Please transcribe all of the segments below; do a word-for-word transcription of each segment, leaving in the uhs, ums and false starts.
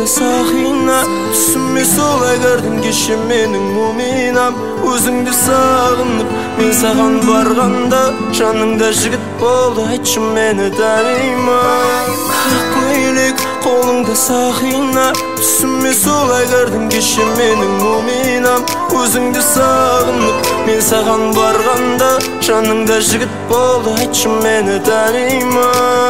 қолыңда сақина, түсіме солай кірдің кеше менің муминам. Өзіңді сағынып мен саған барғанда, жаныңда жігіт болды, айтшы мені танима. Ақ көйлек қолыңда сақина, түсіме солай кірдің кеше менің муминам. Өзіңді сағынып мен саған барғанда, жаныңда жігіт болды, айтшы мені танима.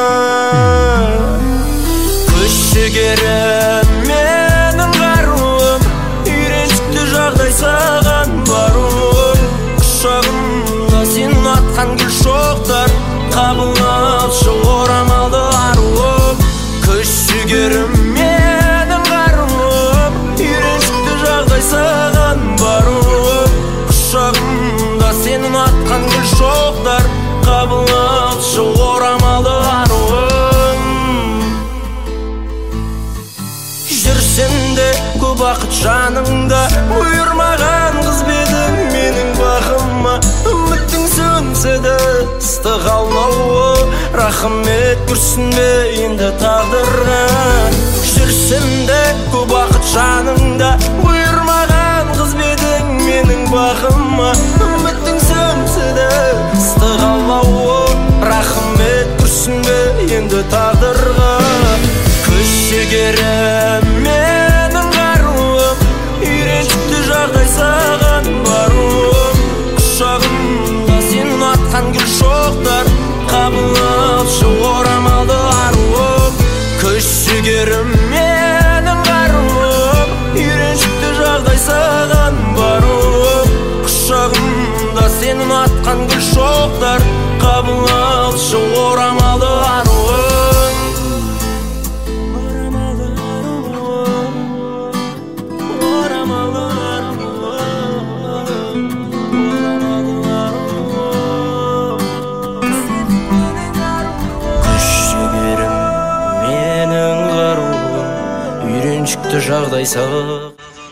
Күш жігерім менің қаруым, үйреншікті жағдай саған баруым. Құшағымда сен атқан гүл шоқтар, қабыл алшы орамалды аруым. Күш жігерім менің қаруым, үйреншікті жағдай саған баруым. Құшағымда сен атқан гүл шоқтар, қабыл алшы орамалды аруым. Жүрсем де көп уақыт жаныңда, бұйырмаған қыз бедің менің бақыма. Үміттің сөнсе де ыстық аунауы, рахмет күрсінбе енді тағдырға. Жүрсем де көп уақыт жаныңда, бұйырмаған қыз бедің менің бақыма. Үміттің сөнсе де ыстық аунауы, рахмет күрсінбе енді тағдырға. Күш жігерім менің қаруым, үйреншікті жағдай саған баруым. Құшағымда сен атқан гүл шоқтар, қабыл алшы орамалды аруым. Күш жігерім менің қаруым, үйреншікті жағдай саған баруым. Құшағымда сен атқан гүл шоқтар, қабыл алшы орамалды аруым. Үйреншікті жағдай саған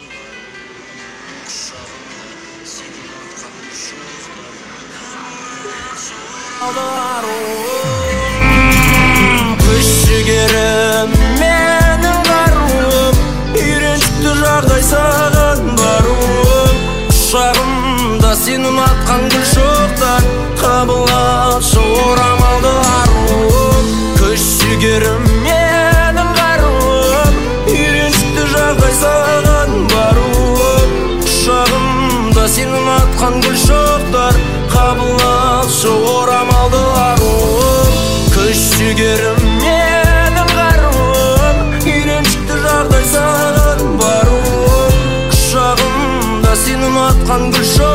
күш жігерім менің қаруым, үйреншікті жағдай саған баруым. Құшағымда сен ұнатқан гүл шоқтар, қабыл алшы орамалды аруым. Күш жігерім менің қаруым, үйреншікті жағдай саған баруым. Құшағымда сен ұнатқан гүл шоқтар, қабыл алшы орамалды аруым. Күш жігерім менің қаруым, үйреншікті жағдай саған баруым. Құшағымда сен ұнатқан гүл шоқтар,